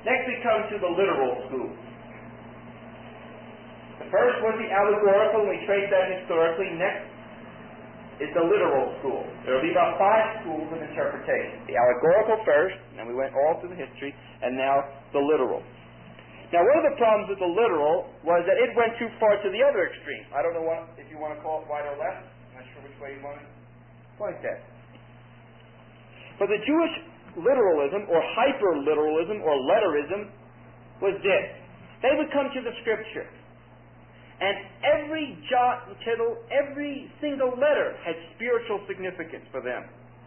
Next we come to the literal school. The first was the allegorical, and we trace that historically. Next is the literal school. There will be about 5 schools of interpretation. The allegorical first, and we went all through the history, and now the literal. Now, one of the problems with the literal was that it went too far to the other extreme. I don't know if you want to call it right or left. I'm not sure which way you want to point that. But the Jewish literalism, or hyper-literalism, or letterism, was this. They would come to the Scripture, and every jot and tittle, every single letter had spiritual significance for them.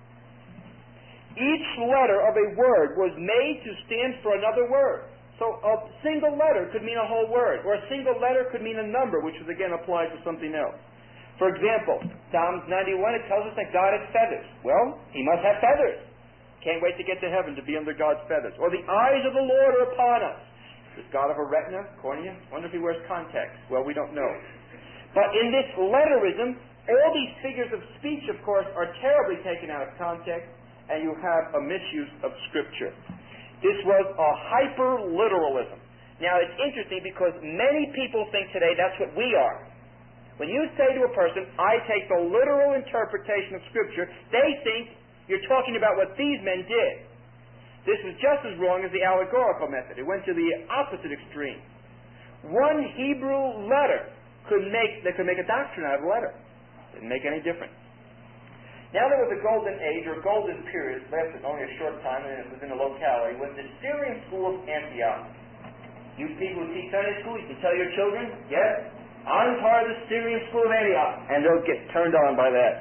Each letter of a word was made to stand for another word. So a single letter could mean a whole word, or a single letter could mean a number, which was again applied to something else. For example, Psalms 91, it tells us that God has feathers. Well, He must have feathers. Can't wait to get to heaven to be under God's feathers. Or the eyes of the Lord are upon us. Is God of a retina, cornea? Wonder if He wears contacts. Well, we don't know. But in this letterism, all these figures of speech, of course, are terribly taken out of context, and you have a misuse of Scripture. This was a hyper-literalism. Now, it's interesting because many people think today that's what we are. When you say to a person, I take the literal interpretation of Scripture, they think you're talking about what these men did. This is just as wrong as the allegorical method. It went to the opposite extreme. One Hebrew letter could make a doctrine out of a letter. Didn't make any difference. Now there was a golden age, or golden period, lasted only a short time, and it was in a locality, was the Syrian school of Antioch. You people who teach Sunday school, you can tell your children, yes, I'm part of the Syrian school of Antioch, and they'll get turned on by that.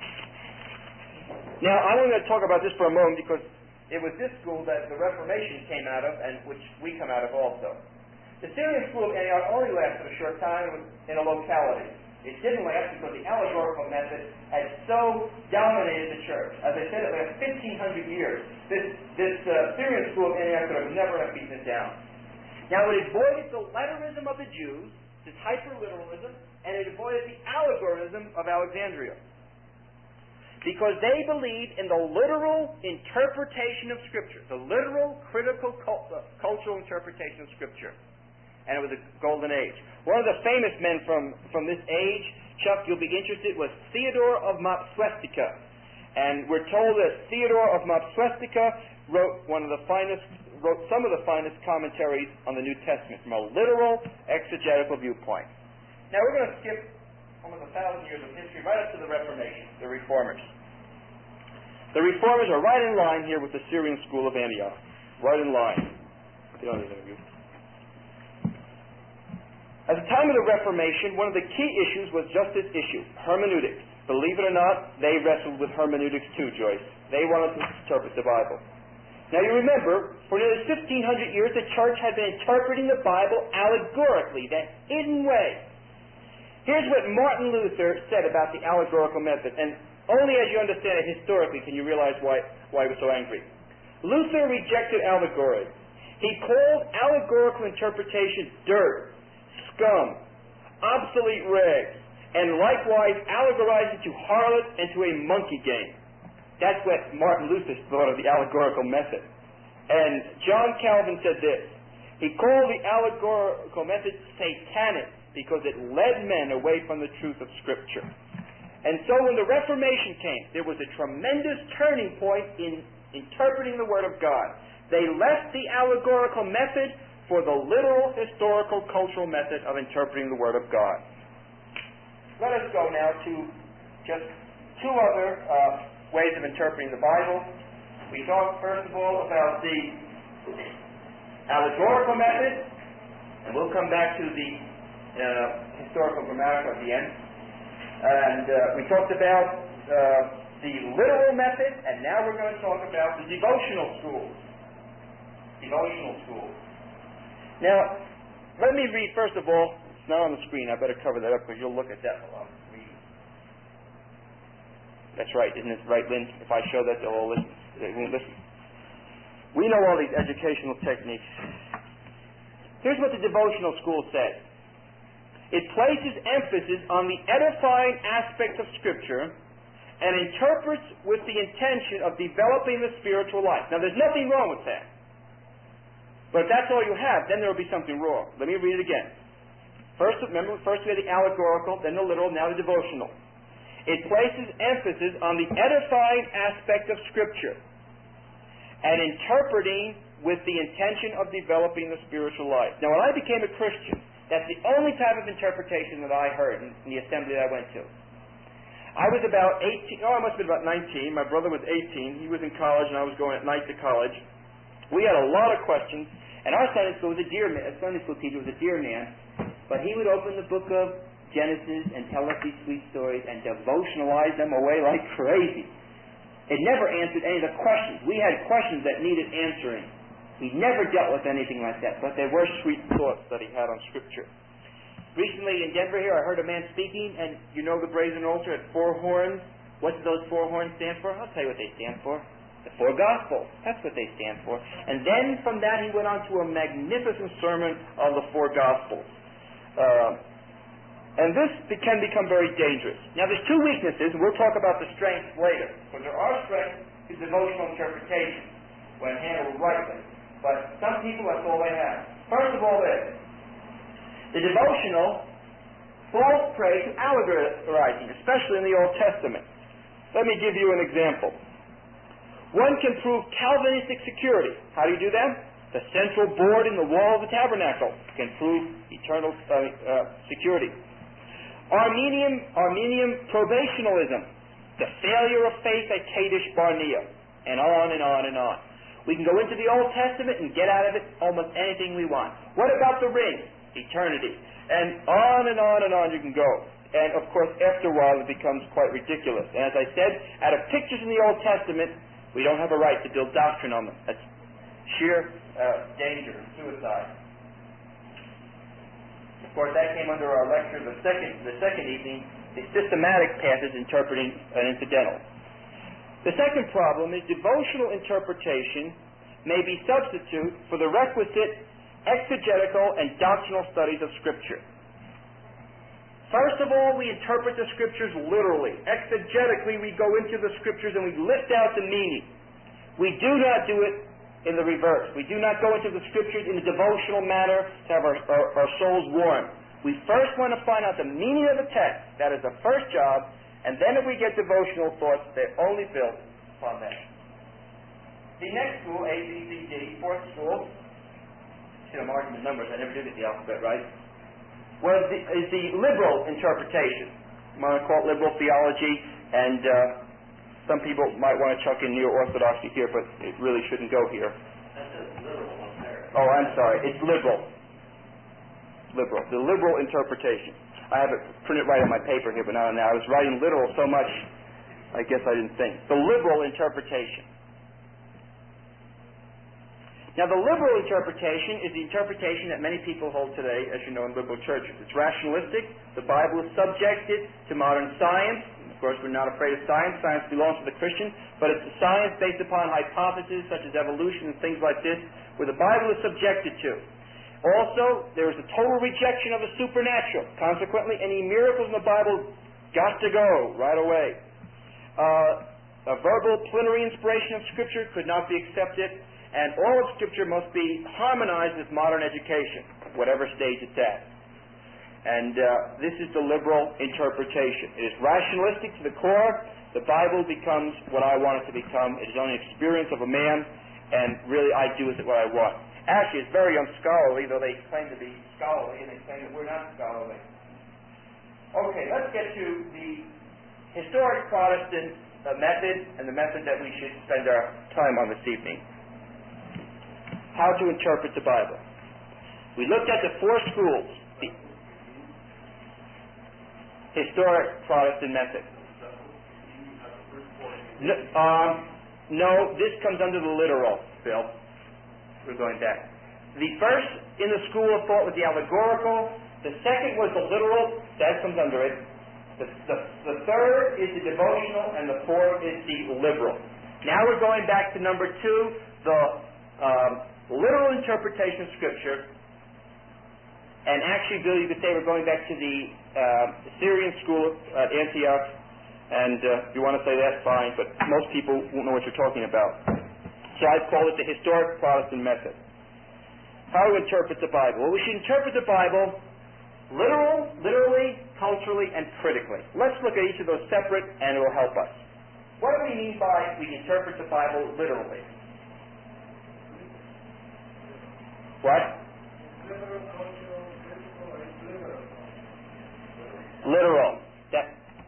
Now, I'm going to talk about this for a moment because it was this school that the Reformation came out of, and which we come out of also. The Syrian school of Antioch only lasted a short time. It was in a locality. It didn't last because the allegorical method had so dominated the church. As I said, it lasted 1,500 years. This Syrian school of Antioch could have never have beaten it down. Now, it avoided the letterism of the Jews, this hyper-literalism, and it avoided the allegorism of Alexandria. Because they believed in the literal interpretation of Scripture, the literal, critical, cultural interpretation of Scripture. And it was a golden age. One of the famous men from this age, Chuck, you'll be interested, was Theodore of Mopsuestica. And we're told that Theodore of Mopsuestica wrote some of the finest commentaries on the New Testament from a literal, exegetical viewpoint. Now we're going to skip almost 1,000 years of history right up to the Reformation, the Reformers. The Reformers are right in line here with the Syrian school of Antioch. Right in line. Get on this interview. At the time of the Reformation, one of the key issues was just this issue, hermeneutics. Believe it or not, they wrestled with hermeneutics too, Joyce. They wanted to interpret the Bible. Now you remember, for nearly 1,500 years, the church had been interpreting the Bible allegorically, that hidden way. Here's what Martin Luther said about the allegorical method, and only as you understand it historically can you realize why he was so angry. Luther rejected allegory. He called allegorical interpretation dirt, scum, obsolete rags, and likewise allegorized it to harlot and to a monkey game. That's what Martin Luther thought of the allegorical method. And John Calvin said this. He called the allegorical method satanic because it led men away from the truth of Scripture. And so when the Reformation came, there was a tremendous turning point in interpreting the Word of God. They left the allegorical method for the literal, historical, cultural method of interpreting the Word of God. Let us go now to just 2 other ways of interpreting the Bible. We talked first of all about the allegorical method, and we'll come back to the historical grammatical at the end. And we talked about the literal method, and now we're going to talk about the devotional schools. Devotional schools. Now, let me read first of all. It's not on the screen. I better cover that up because you'll look at that while I'm reading. That's right, isn't it right, Lynn? If I show that, they'll all listen. They won't listen. We know all these educational techniques. Here's what the devotional school says. It places emphasis on the edifying aspects of Scripture and interprets with the intention of developing the spiritual life. Now, there's nothing wrong with that. But if that's all you have, then there will be something wrong. Let me read it again. First we had the allegorical, then the literal, now the devotional. It places emphasis on the edifying aspect of Scripture and interpreting with the intention of developing the spiritual life. Now, when I became a Christian, that's the only type of interpretation that I heard in the assembly that I went to. I was about 18, I must have been about 19. My brother was 18. He was in college, and I was going at night to college. We had a lot of questions, and our Sunday school teacher was a dear man, but he would open the book of Genesis and tell us these sweet stories and devotionalize them away like crazy. It never answered any of the questions. We had questions that needed answering. He never dealt with anything like that, but there were sweet thoughts that he had on Scripture. Recently in Denver here, I heard a man speaking, and you know the brazen altar had 4 horns. What do those 4 horns stand for? I'll tell you what they stand for. The 4 Gospels. That's what they stand for. And then from that he went on to a magnificent sermon on the 4 Gospels. And this can become very dangerous. Now there's 2 weaknesses, and we'll talk about the strengths later. Because there are strengths to devotional interpretation when handled rightly. But some people, that's all they have. First of all this. The devotional falls prey to allegorizing, especially in the Old Testament. Let me give you an example. One can prove Calvinistic security. How do you do that? The central board in the wall of the tabernacle can prove eternal security. Armenian probationalism, the failure of faith at Kadesh Barnea, and on and on and on. We can go into the Old Testament and get out of it almost anything we want. What about the ring? Eternity. And on and on and on you can go. And of course, after a while, it becomes quite ridiculous. And as I said, out of pictures in the Old Testament, we don't have a right to build doctrine on them. That's sheer danger and suicide. Of course, that came under our lecture the second evening, the systematic passage interpreting an incidental. The second problem is devotional interpretation may be substitute for the requisite exegetical and doctrinal studies of Scripture. First of all, we interpret the Scriptures literally. Exegetically, we go into the Scriptures and we lift out the meaning. We do not do it in the reverse. We do not go into the Scriptures in a devotional manner to have our souls warm. We first want to find out the meaning of the text. That is the first job. And then if we get devotional thoughts, they're only built upon that. The next school, A, B, C, D, fourth school, I'm marking the numbers, I never do get the alphabet right, is the liberal interpretation. You might call it liberal theology, and some people might want to chuck in neo-orthodoxy here, but it really shouldn't go here. That says liberal up there. Oh, I'm sorry. It's liberal. Liberal. The liberal interpretation. I have it printed right on my paper here, but not on that. I was writing literal so much, I guess I didn't think. The liberal interpretation. Now, the liberal interpretation is the interpretation that many people hold today, as you know, in liberal churches. It's rationalistic. The Bible is subjected to modern science. Of course, we're not afraid of science. Science belongs to the Christian. But it's a science based upon hypotheses such as evolution and things like this, where the Bible is subjected to. Also, there is a total rejection of the supernatural. Consequently, any miracles in the Bible got to go right away. A verbal plenary inspiration of Scripture could not be accepted. And all of Scripture must be harmonized with modern education, whatever stage it's at. And this is the liberal interpretation. It is rationalistic to the core. The Bible becomes what I want it to become. It is only an experience of a man, and really I do with it what I want. Actually, it's very unscholarly, though they claim to be scholarly, and they claim that we're not scholarly. Okay, let's get to the historic Protestant method, and the method that we should spend our time on this evening. How to interpret the Bible. We looked at the 4 schools. The historic Protestant method. No, this comes under the literal, Bill. We're going back. The first in the school of thought was the allegorical. The second was the literal. That comes under it. The third is the devotional, and the fourth is the liberal. Now we're going back to number 2, the literal interpretation of Scripture. And actually, Bill, you could say we're going back to the Syrian school at Antioch. And if you want to say that, fine, but most people won't know what you're talking about. So I call it the historic Protestant method. How to interpret the Bible? Well, we should interpret the Bible literally, culturally, and critically. Let's look at each of those separate, and it will help us. What do we mean by we interpret the Bible literally? What? Literal. Yeah.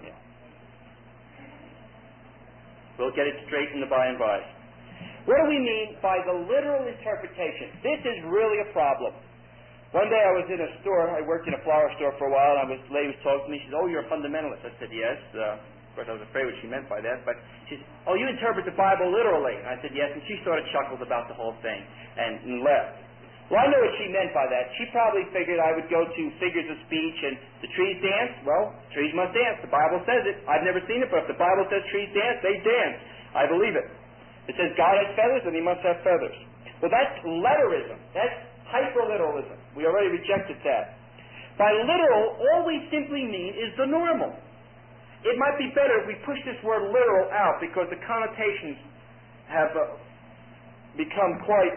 We'll get it straight in the by and by. What do we mean by the literal interpretation? This is really a problem. One day I was in a store. I worked in a flower store for a while, and the lady was talking to me. She said, "Oh, you're a fundamentalist." I said, "Yes." Of course, I was afraid what she meant by that. But she said, "Oh, you interpret the Bible literally." I said, "Yes." And she sort of chuckled about the whole thing and left. Well, I know what she meant by that. She probably figured I would go to figures of speech and the trees dance. Well, trees must dance. The Bible says it. I've never seen it, but if the Bible says trees dance, they dance. I believe it. It says God has feathers, and he must have feathers. Well, that's letterism. That's hyperliteralism. We already rejected that. By literal, all we simply mean is the normal. It might be better if we push this word literal out, because the connotations have become quite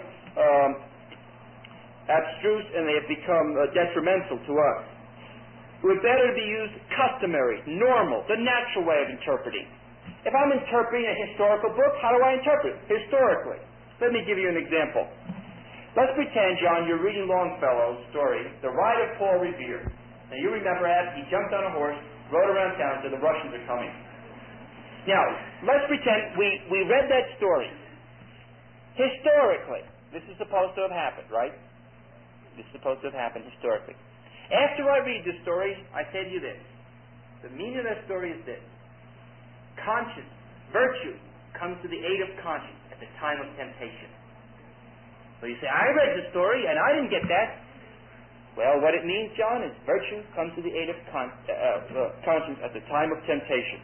abstruse, and they have become detrimental to us. It would better be used customary, normal, the natural way of interpreting. If I'm interpreting a historical book, how do I interpret it? Historically. Let me give you an example. Let's pretend, John, you're reading Longfellow's story, The Ride of Paul Revere. Now, you remember he jumped on a horse, rode around town, so the Russians are coming. Now, let's pretend we read that story. Historically, this is supposed to have happened, right? This is supposed to have happened historically. After I read this story, I say to you this. The meaning of that story is this. Conscience, virtue, comes to the aid of conscience at the time of temptation. So you say, I read the story and I didn't get that. Well, what it means, John, is virtue comes to the aid of conscience at the time of temptation.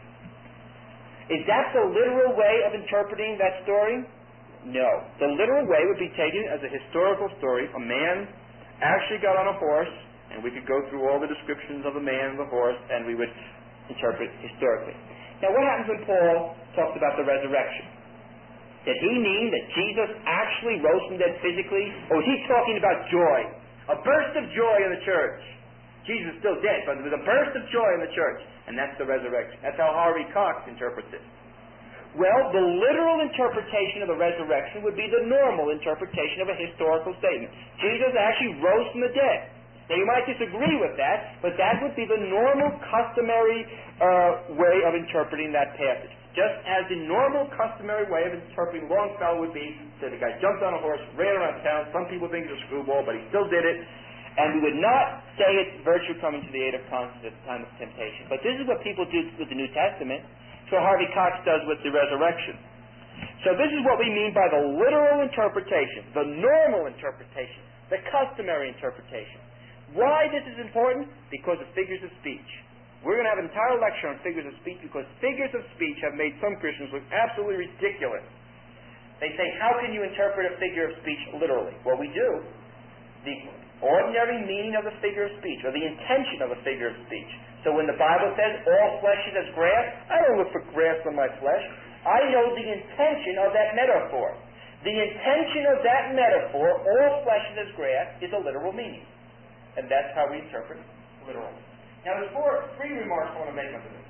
Is that the literal way of interpreting that story? No. The literal way would be taken as a historical story. A man actually got on a horse, and we could go through all the descriptions of the man and the horse, and we would interpret historically. Now, what happens when Paul talks about the resurrection? Did he mean that Jesus actually rose from the dead physically? Or was he talking about joy? A burst of joy in the church. Jesus is still dead, but there was a burst of joy in the church. And that's the resurrection. That's how Harvey Cox interprets it. Well, the literal interpretation of the resurrection would be the normal interpretation of a historical statement. Jesus actually rose from the dead. Now, you might disagree with that, but that would be the normal, customary way of interpreting that passage. Just as the normal, customary way of interpreting Longfellow would be, so the guy jumped on a horse, ran around town. Some people think it's a screwball, but he still did it. And we would not say it's virtue coming to the aid of conscience at the time of temptation. But this is what people do with the New Testament. So Harvey Cox does with the resurrection. So this is what we mean by the literal interpretation, the normal interpretation, the customary interpretation. Why this is important? Because of figures of speech. We're going to have an entire lecture on figures of speech, because figures of speech have made some Christians look absolutely ridiculous. They say, how can you interpret a figure of speech literally? Well, we do. The ordinary meaning of the figure of speech, or the intention of a figure of speech. So when the Bible says, all flesh is as grass, I don't look for grass on my flesh. I know the intention of that metaphor. The intention of that metaphor, all flesh is as grass, is a literal meaning. And that's how we interpret literal. Now, there's three remarks I want to make on this.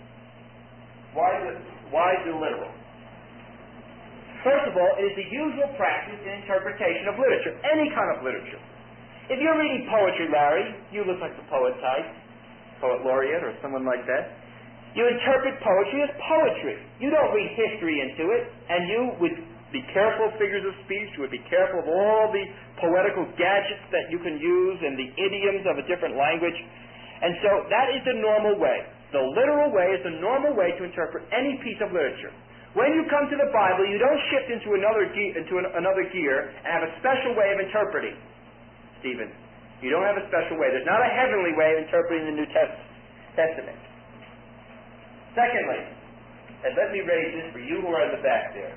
Why the literal? First of all, it is the usual practice in interpretation of literature, any kind of literature. If you're reading poetry, Larry, you look like the poet type, poet laureate or someone like that. You interpret poetry as poetry. You don't read history into it, and you would be careful of figures of speech. You would be careful of all the poetical gadgets that you can use and the idioms of a different language. And so that is the normal way. The literal way is the normal way to interpret any piece of literature. When you come to the Bible, you don't shift into another gear and have a special way of interpreting. Stephen, you don't have a special way. There's not a heavenly way of interpreting the New Testament. Secondly, and let me raise this for you who are in the back there.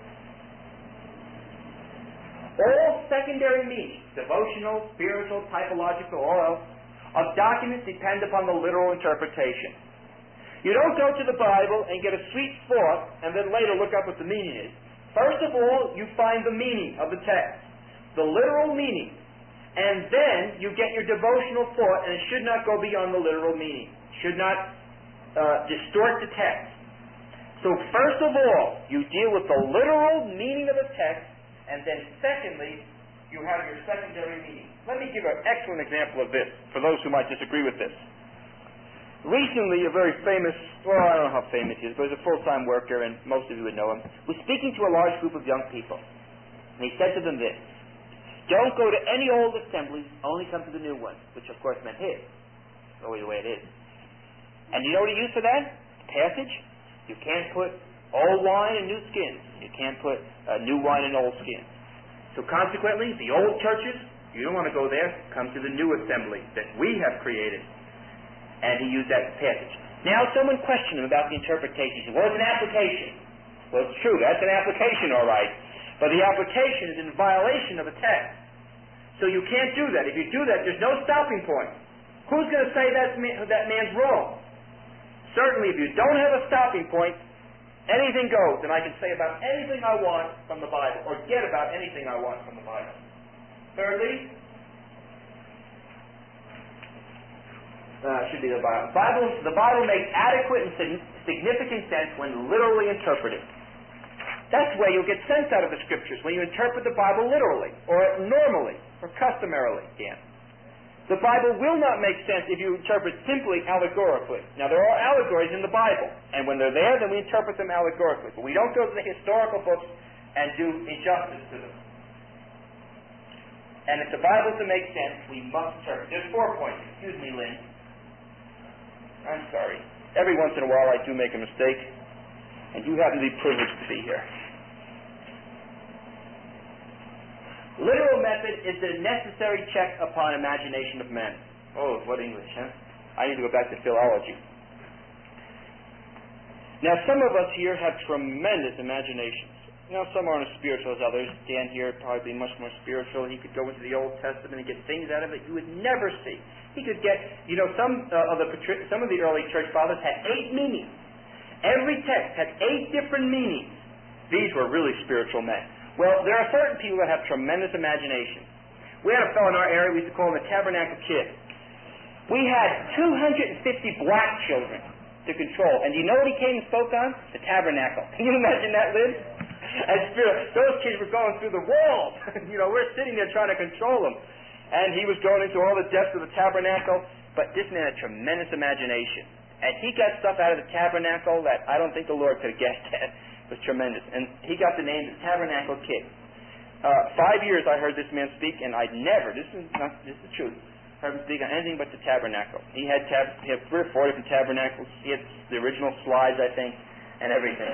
All secondary meanings, devotional, spiritual, typological, or else, of documents depend upon the literal interpretation. You don't go to the Bible and get a sweet thought and then later look up what the meaning is. First of all, you find the meaning of the text, the literal meaning. and then you get your devotional thought, and it should not go beyond the literal meaning. It should not distort the text. So first of all, you deal with the literal meaning of the text, and then secondly, you have your secondary meaning. Let me give an excellent example of this, for those who might disagree with this. Recently, a very famous, well, I don't know how famous he is, but he's a full-time worker, and most of you would know him, was speaking to a large group of young people. And he said to them this: don't go to any old assemblies, only come to the new ones, which of course meant his. That's always the way it is. And you know what he used for that passage? You can't put old wine in new skins. You can't put new wine in old skins. So consequently, the old churches, you don't want to go there. Come to the new assembly that we have created. And he used that passage. Now someone questioned him about the interpretation. He said, well, it's an application. Well, it's true. That's an application, all right. But the application is in violation of the text. So you can't do that. If you do that, there's no stopping point. Who's going to say that man's wrong? Certainly, if you don't have a stopping point, anything goes, and I can say about anything I want from the Bible, or get about anything I want from the Bible. Thirdly, should be the Bible. The Bible makes adequate and significant sense when literally interpreted. That's where you'll get sense out of the Scriptures, when you interpret the Bible literally, or normally, or customarily, Dan. The Bible will not make sense if you interpret simply allegorically. Now, there are allegories in the Bible, and when they're there, then we interpret them allegorically. But we don't go to the historical books and do injustice to them. And if the Bible is to make sense, we must interpret. There's 4 points. Excuse me, Lynn. I'm sorry. Every once in a while I do make a mistake, and you happen to be privileged to be here. Literal method is the necessary check upon imagination of men. Oh, what English, huh? I need to go back to philology. Now, some of us here have tremendous imaginations. Now, some aren't as spiritual as others. Dan here probably much more spiritual. He could go into the Old Testament and get things out of it you would never see. He could get, some of the early church fathers had 8 meanings. Every text had 8 different meanings. These were really spiritual men. Well, there are certain people that have tremendous imagination. We had a fellow in our area, we used to call him the Tabernacle Kid. We had 250 black children to control. And do you know what he came and spoke on? The tabernacle. Can you imagine that, Lynn? Those kids were going through the walls. We're sitting there trying to control them. And he was going into all the depths of the tabernacle. But this man had tremendous imagination. And he got stuff out of the tabernacle that I don't think the Lord could have guessed at. It was tremendous. And he got the name the Tabernacle Kid. 5 years I heard this man speak, and I'd never, this is the truth, heard him speak on anything but the tabernacle. He had 3 or 4 different tabernacles. He had the original slides, I think, and everything.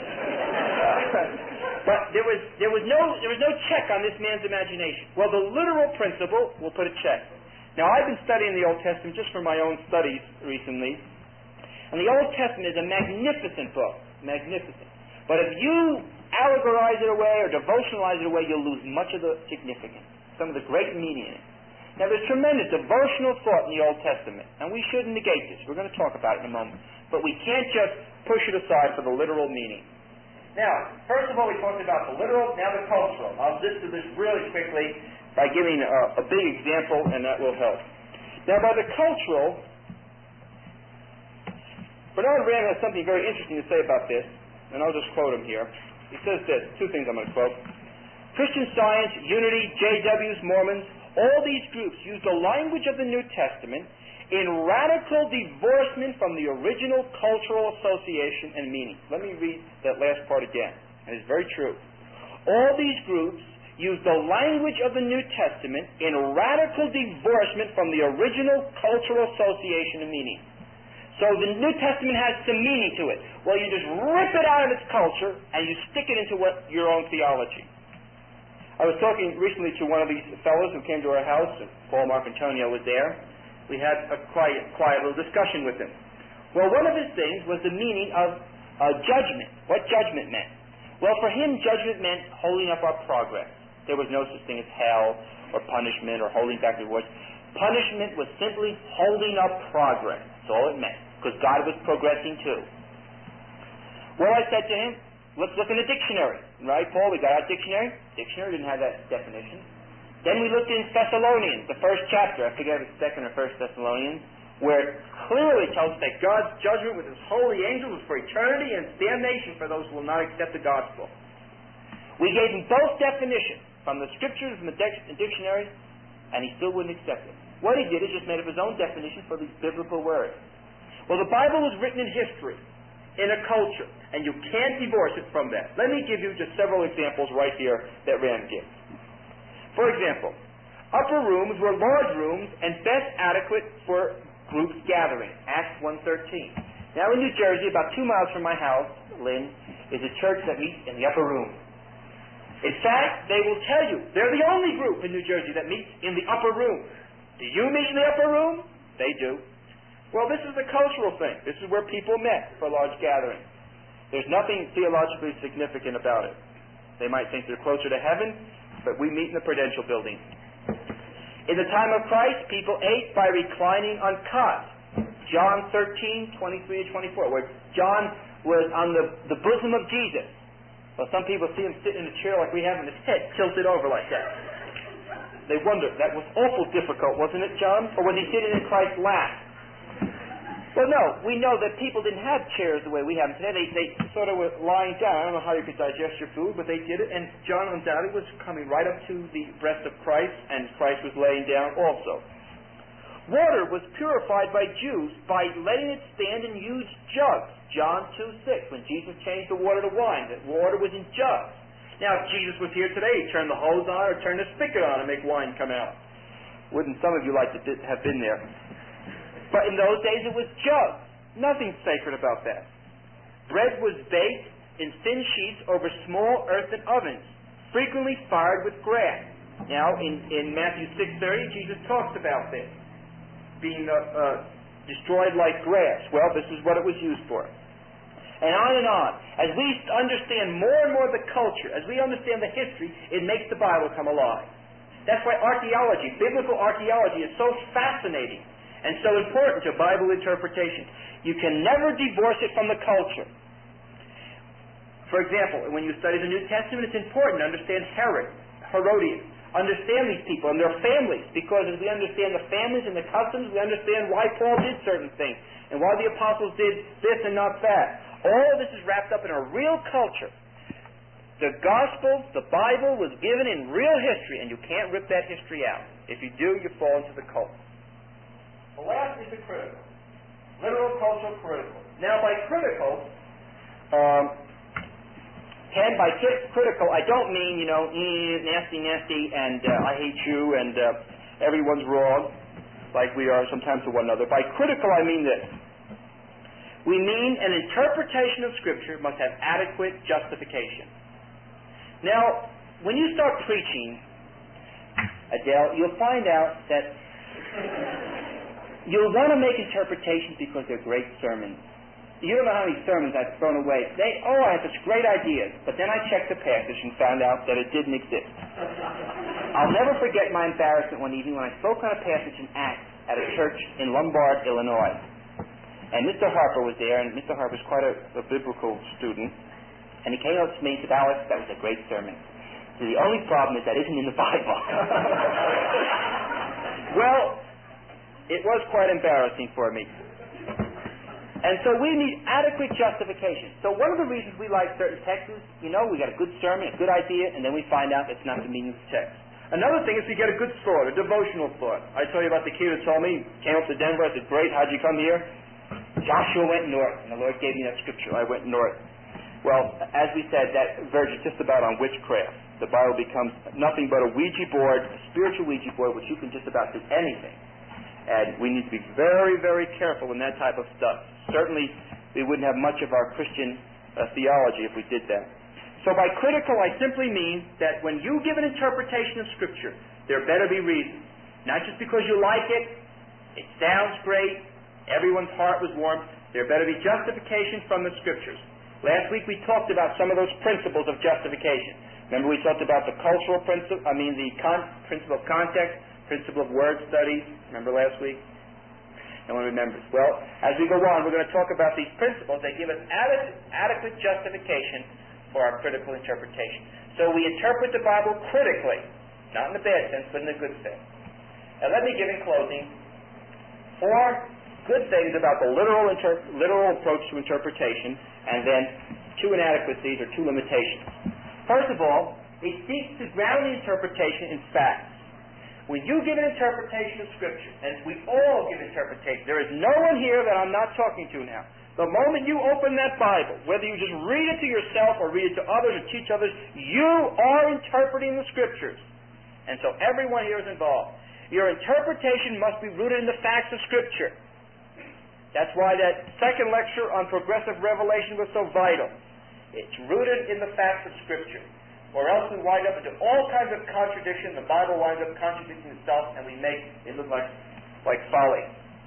But there was no check on this man's imagination. Well, the literal principle will put a check. Now, I've been studying the Old Testament just for my own studies recently, and the Old Testament is a magnificent book, magnificent. But if you allegorize it away or devotionalize it away, you'll lose much of the significance, some of the great meaning in it. Now, there's tremendous devotional thought in the Old Testament, and we shouldn't negate this. We're going to talk about it in a moment. But we can't just push it aside for the literal meaning. Now, first of all, we talked about the literal, now the cultural. I'll just do this really quickly by giving a big example, and that will help. Now, by the cultural, Bernard Ramm has something very interesting to say about this, and I'll just quote him here. He says this, 2 things I'm going to quote. Christian Science, Unity, JWs, Mormons, all these groups use the language of the New Testament in radical divorcement from the original cultural association and meaning. Let me read that last part again, and it's very true. All these groups use the language of the New Testament in radical divorcement from the original cultural association and meaning. So the New Testament has some meaning to it. Well, you just rip it out of its culture and you stick it into your own theology. I was talking recently to one of these fellows who came to our house, and Paul Marcantonio was there. We had a quiet little discussion with him. Well, one of his things was the meaning of judgment, what judgment meant. Well, for him, judgment meant holding up our progress. There was no such thing as hell or punishment or holding back the rewards. Punishment was simply holding up progress. That's all it meant, because God was progressing too. Well, I said to him, let's look in the dictionary. Right, Paul? We got our dictionary. Dictionary didn't have that definition. Then we looked in Thessalonians, the first chapter, I forget if it's 2nd or 1st Thessalonians, where it clearly tells us that God's judgment with His holy angels is for eternity and damnation for those who will not accept the gospel. We gave him both definitions from the scriptures and the dictionary, and he still wouldn't accept it. What he did is just made up his own definition for these biblical words. Well, the Bible was written in history, in a culture, and you can't divorce it from that. Let me give you just several examples right here that Rand gives. For example, upper rooms were large rooms and best adequate for groups gathering. Acts 1:13. Now in New Jersey, about 2 miles from my house, Lynn, is a church that meets in the upper room. In fact, they will tell you, they're the only group in New Jersey that meets in the upper room. Do you meet in the upper room? They do. Well, this is a cultural thing. This is where people met for large gatherings. There's nothing theologically significant about it. They might think they're closer to heaven, but we meet in the Prudential Building. In the time of Christ, people ate by reclining on cots. John 13:23-24, where John was on the bosom of Jesus. Well, some people see him sitting in a chair like we have, and his head tilted over like that. They wonder, that was awful difficult, wasn't it, John? Or was he sitting in Christ's lap? Well, no, we know that people didn't have chairs the way we have them today. They sort of were lying down. I don't know how you could digest your food, but they did it. And John undoubtedly was coming right up to the breast of Christ, and Christ was laying down also. Water was purified by Jews by letting it stand in huge jugs. John 2:6, when Jesus changed the water to wine, that water was in jugs. Now, if Jesus was here today, he'd turn the hose on or turn the spigot on and make wine come out. Wouldn't some of you like to have been there? But in those days it was jugs. Nothing sacred about that. Bread was baked in thin sheets over small earthen ovens, frequently fired with grass. Now, in Matthew 6:30, Jesus talks about this, being destroyed like grass. Well, this is what it was used for. And on and on. As we understand more and more the culture, as we understand the history, it makes the Bible come alive. That's why archaeology, biblical archaeology, is so fascinating and so important to Bible interpretation. You can never divorce it from the culture. For example, when you study the New Testament, it's important to understand Herodias. Understand these people and their families, because as we understand the families and the customs, we understand why Paul did certain things and why the apostles did this and not that. All of this is wrapped up in a real culture. The gospel, the Bible, was given in real history, and you can't rip that history out. If you do, you fall into the cult. The last is the critical. Literal, cultural, critical. Now, by critical, critical, I don't mean, nasty, and I hate you, and everyone's wrong, like we are sometimes to one another. By critical, I mean this. We mean an interpretation of Scripture must have adequate justification. Now, when you start preaching, Adele, you'll find out that you'll want to make interpretations because they're great sermons. You don't know how many sermons I've thrown away. I had such great ideas, but then I checked the passage and found out that it didn't exist. I'll never forget my embarrassment one evening when I spoke on a passage in Acts at a church in Lombard, Illinois. And Mr. Harper was there, and Mr. Harper's quite a biblical student. And he came up to me and said, "Alex, that was a great sermon. So the only problem is that isn't in the Bible." Well, it was quite embarrassing for me. And so we need adequate justification. So one of the reasons we like certain texts is, we got a good sermon, a good idea, and then we find out it's not the meaning of the text. Another thing is we get a good thought, a devotional thought. I told you about the kid who told me, came up to Denver, I said, "Great, how'd you come here?" "Joshua went north, and the Lord gave me that scripture. I went north." Well, as we said, that verges just about on witchcraft. The Bible becomes nothing but a Ouija board, a spiritual Ouija board, which you can just about do anything. And we need to be very, very careful in that type of stuff. Certainly, we wouldn't have much of our Christian theology if we did that. So by critical, I simply mean that when you give an interpretation of Scripture, there better be reasons. Not just because you like it, it sounds great, everyone's heart was warmed. There better be justification from the Scriptures. Last week we talked about some of those principles of justification. Remember we talked about the cultural principle, principle of context, principle of word studies. Remember last week? No one remembers. Well, as we go on, we're going to talk about these principles that give us adequate justification for our critical interpretation. So we interpret the Bible critically. Not in the bad sense, but in the good sense. Now let me give in closing 4 good things about the literal approach to interpretation, and then 2 inadequacies or 2 limitations. First of all, it seeks to ground the interpretation in facts. When you give an interpretation of Scripture, and we all give interpretation, there is no one here that I'm not talking to now. The moment you open that Bible, whether you just read it to yourself or read it to others or teach others, you are interpreting the Scriptures. And so everyone here is involved. Your interpretation must be rooted in the facts of Scripture. That's why that second lecture on progressive revelation was so vital. It's rooted in the facts of Scripture. Or else we wind up into all kinds of contradiction. The Bible winds up contradicting itself, and we make it look like folly.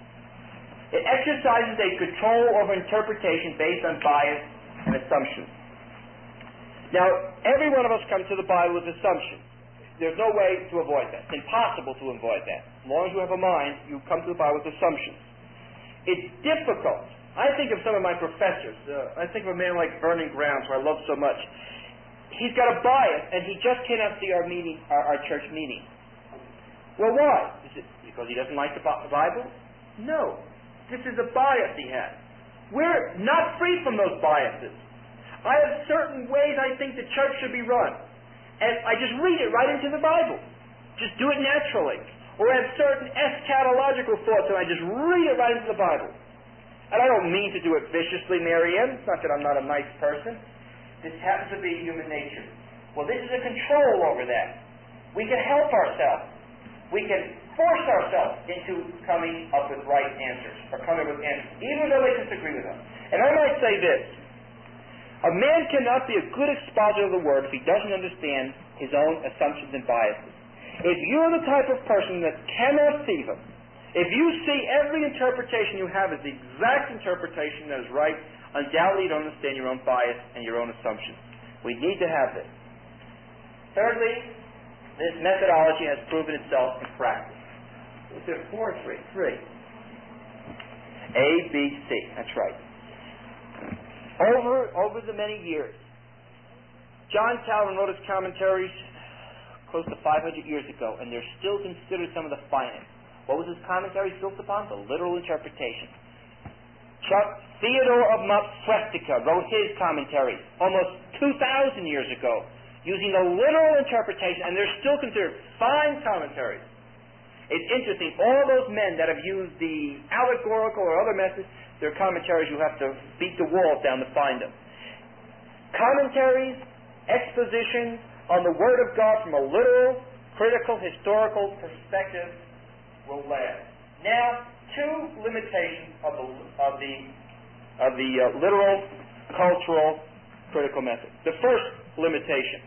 It exercises a control over interpretation based on bias and assumptions. Now, every one of us comes to the Bible with assumptions. There's no way to avoid that. It's impossible to avoid that. As long as you have a mind, you come to the Bible with assumptions. It's difficult. I think of some of my professors. I think of a man like Vernon Grounds, who I love so much. He's got a bias, and he just cannot see our church meeting. Well, why? Is it because he doesn't like the Bible? No. This is a bias he has. We're not free from those biases. I have certain ways I think the church should be run. And I just read it right into the Bible. Just do it naturally. Or I have certain eschatological thoughts, and I just read it right into the Bible. And I don't mean to do it viciously, Mary Ann. It's not that I'm not a nice person. This happens to be human nature. Well, this is a control over that. We can help ourselves. We can force ourselves into coming up with right answers, or coming up with answers, even though they disagree with them. And I might say this. A man cannot be a good expositor of the Word if he doesn't understand his own assumptions and biases. If you're the type of person that cannot see them, if you see every interpretation you have as the exact interpretation that is right, undoubtedly you don't understand your own bias and your own assumptions. We need to have this. Thirdly, this methodology has proven itself in practice. Was there 4 or 3? 3. A, B, C. That's right. Over the many years, John Calvin wrote his commentaries close to 500 years ago, and they're still considered some of the finest. What was his commentaries built upon? The literal interpretation. Theodore of Mopsuestica wrote his commentaries almost 2,000 years ago, using the literal interpretation, and they're still considered fine commentaries. It's interesting, all those men that have used the allegorical or other methods, their commentaries, you have to beat the walls down to find them. Commentaries, expositions on the Word of God from a literal, critical, historical perspective will last. Now, 2 limitations of the literal, cultural, critical method. The first limitation: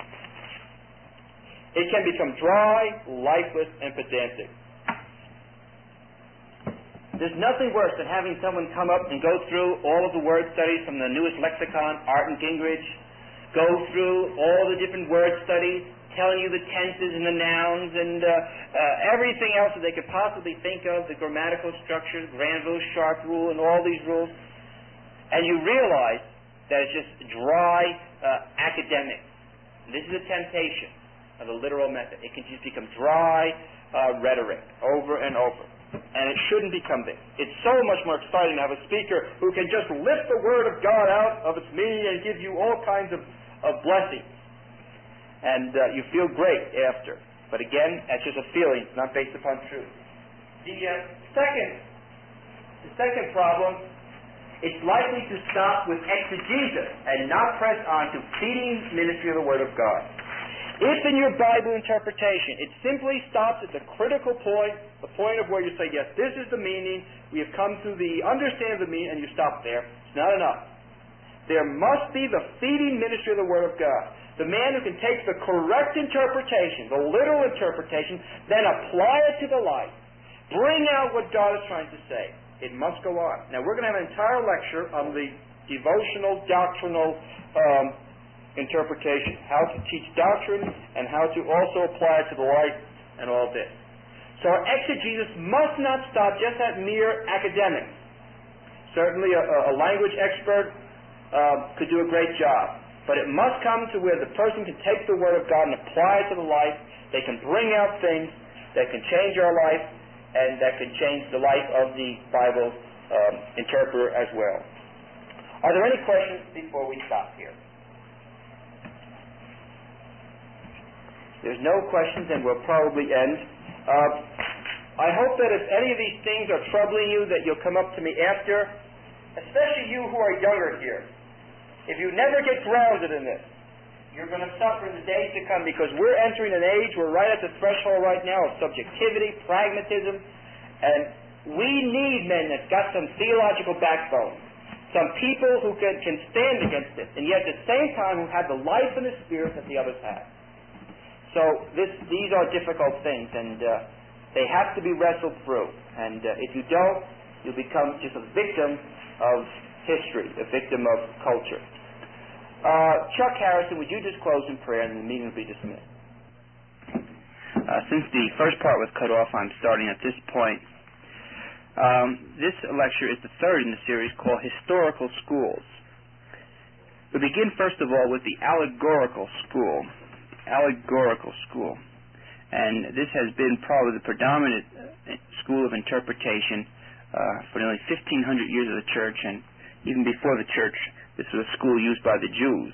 it can become dry, lifeless, and pedantic. There's nothing worse than having someone come up and go through all of the word studies from the newest lexicon, Art and Gingrich, go through all the different word studies, telling you the tenses and the nouns and everything else that they could possibly think of, the grammatical structure, the Granville-Sharp rule, and all these rules, and you realize that it's just dry academics. This is a temptation of the literal method. It can just become dry rhetoric over and over. And it shouldn't become this. It's so much more exciting to have a speaker who can just lift the Word of God out of its meaning and give you all kinds of blessings. And you feel great after. But again, that's just a feeling. It's not based upon truth. The second problem, it's likely to stop with exegesis and not press on to feeding ministry of the Word of God. If in your Bible interpretation it simply stops at the critical point, the point of where you say, yes, this is the meaning, we have come to the understanding of the meaning, and you stop there, it's not enough. There must be the feeding ministry of the Word of God. The man who can take the correct interpretation, the literal interpretation, then apply it to the life. Bring out what God is trying to say. It must go on. Now, we're going to have an entire lecture on the devotional, doctrinal interpretation, how to teach doctrine and how to also apply it to the life and all this. So our exegesis must not stop just at mere academics. Certainly a language expert could do a great job. But it must come to where the person can take the Word of God and apply it to the life. They can bring out things that can change our life and that can change the life of the Bible interpreter as well. Are there any questions before we stop here? There's no questions, and we'll probably end. I hope that if any of these things are troubling you, that you'll come up to me after, especially you who are younger here. If you never get grounded in this, you're going to suffer in the days to come, because we're entering an age, we're right at the threshold right now of subjectivity, pragmatism, and we need men that's got some theological backbone, some people who can stand against this, and yet at the same time who have the life and the spirit that the others have. So these are difficult things, and they have to be wrestled through. And if you don't, you'll become just a victim of history, a victim of culture. Chuck Harrison, would you just close in prayer, and the meeting will be dismissed? Since the first part was cut off, I'm starting at this point. This lecture is the third in the series called Historical Schools. We begin, first of all, with the allegorical school. Allegorical school. And this has been probably the predominant school of interpretation for nearly 1,500 years of the church, and even before the church, this was a school used by the Jews.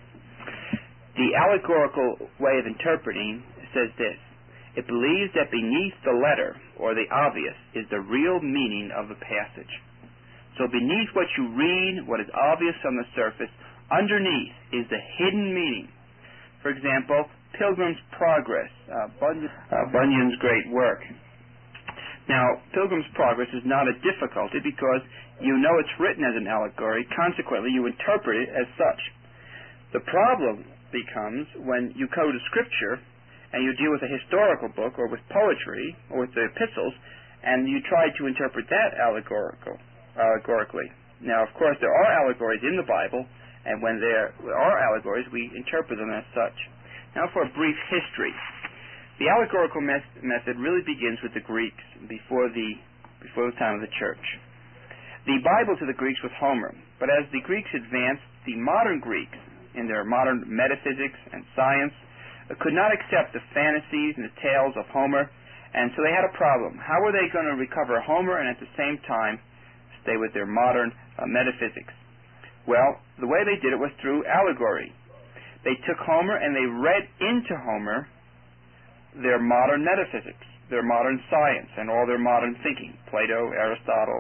The allegorical way of interpreting says this: it believes that beneath the letter, or the obvious, is the real meaning of the passage. So beneath what you read, what is obvious on the surface, underneath is the hidden meaning. For example, Pilgrim's Progress, Bunyan's great work. Now, Pilgrim's Progress is not a difficulty because you know it's written as an allegory. Consequently, you interpret it as such. The problem becomes when you go to Scripture and you deal with a historical book or with poetry or with the epistles, and you try to interpret that allegorically. Now, of course, there are allegories in the Bible, and when there are allegories, we interpret them as such. Now for a brief history. The allegorical method really begins with the Greeks before the time of the church. The Bible to the Greeks was Homer, but as the Greeks advanced, the modern Greeks, in their modern metaphysics and science, could not accept the fantasies and the tales of Homer, and so they had a problem. How were they going to recover Homer and at the same time stay with their modern metaphysics? Well, the way they did it was through allegory. They took Homer and they read into Homer their modern metaphysics, their modern science, and all their modern thinking. Plato, Aristotle,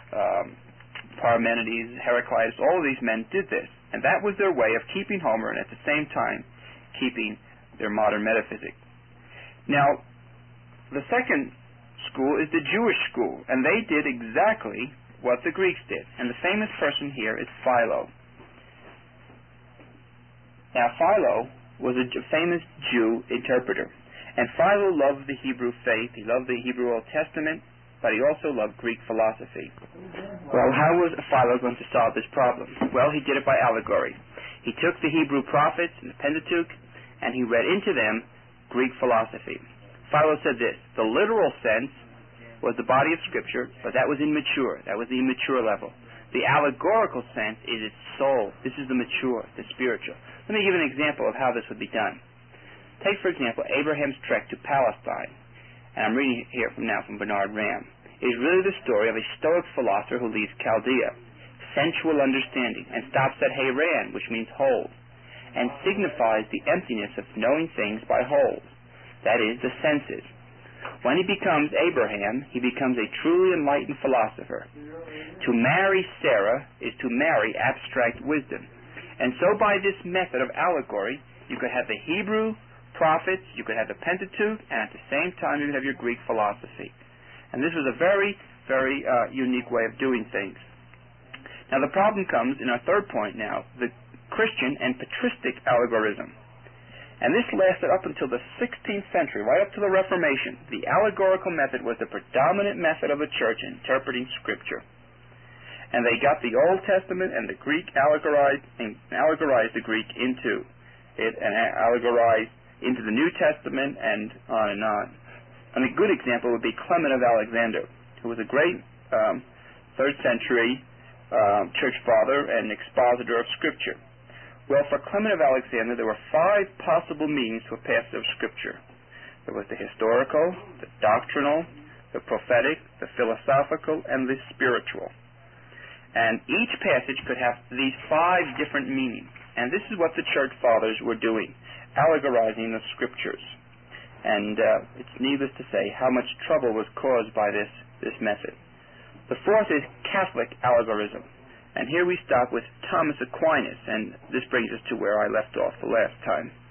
Parmenides, Heraclitus, all of these men did this. And that was their way of keeping Homer and at the same time keeping their modern metaphysics. Now, the second school is the Jewish school, and they did exactly what the Greeks did. And the famous person here is Philo. Now, Philo was a famous Jew interpreter. And Philo loved the Hebrew faith, he loved the Hebrew Old Testament, but he also loved Greek philosophy. Well, how was Philo going to solve this problem? Well, he did it by allegory. He took the Hebrew prophets and the Pentateuch, and he read into them Greek philosophy. Philo said this: the literal sense was the body of Scripture, but that was immature. That was the immature level. The allegorical sense is its soul. This is the mature, the spiritual. Let me give an example of how this would be done. Take, for example, Abraham's trek to Palestine. And I'm reading here from Bernard Ramm. It is really the story of a Stoic philosopher who leaves Chaldea, sensual understanding, and stops at Haran, which means hold, and signifies the emptiness of knowing things by hold. That is, the senses. When he becomes Abraham, he becomes a truly enlightened philosopher. To marry Sarah is to marry abstract wisdom. And so by this method of allegory, you could have the Hebrew prophets, you could have the Pentateuch, and at the same time you could have your Greek philosophy. And this was a very, very unique way of doing things. Now the problem comes in our third point now, the Christian and patristic allegorism. And this lasted up until the 16th century, right up to the Reformation. The allegorical method was the predominant method of the church in interpreting Scripture. And they got the Old Testament and the Greek allegorized the Greek into it, and allegorized into the New Testament, and on and on. And a good example would be Clement of Alexander, who was a great 3rd century church father and expositor of Scripture. Well, for Clement of Alexandria, there were 5 possible meanings to a passage of Scripture. There was the historical, the doctrinal, the prophetic, the philosophical, and the spiritual. And each passage could have these 5 different meanings. And this is what the Church Fathers were doing, allegorizing the Scriptures. And it's needless to say how much trouble was caused by this method. The fourth is Catholic allegorism. And here we stop with Thomas Aquinas, and this brings us to where I left off the last time.